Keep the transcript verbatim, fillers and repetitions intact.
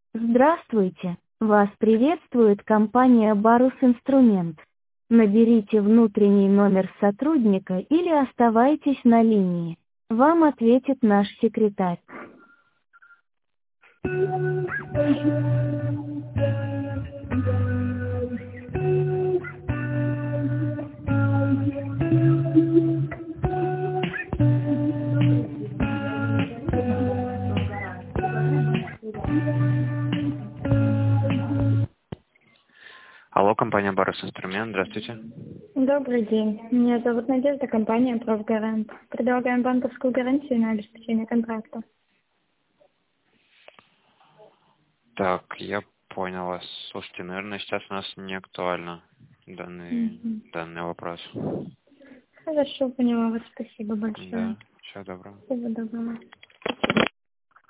Здравствуйте! Вас приветствует компания Барус Инструмент. Наберите внутренний номер сотрудника или оставайтесь на линии. Вам ответит наш секретарь. Алло, компания Барус Инструмент, здравствуйте. Добрый день. Меня зовут Надежда, компания «Профгарант». Предлагаем банковскую гарантию на обеспечение контракта. Так, я понял вас. Слушайте, наверное, сейчас у нас не актуально данный, Мгм. данный вопрос. Хорошо, поняла вас. Спасибо большое. Да, всего доброго. Всего доброго.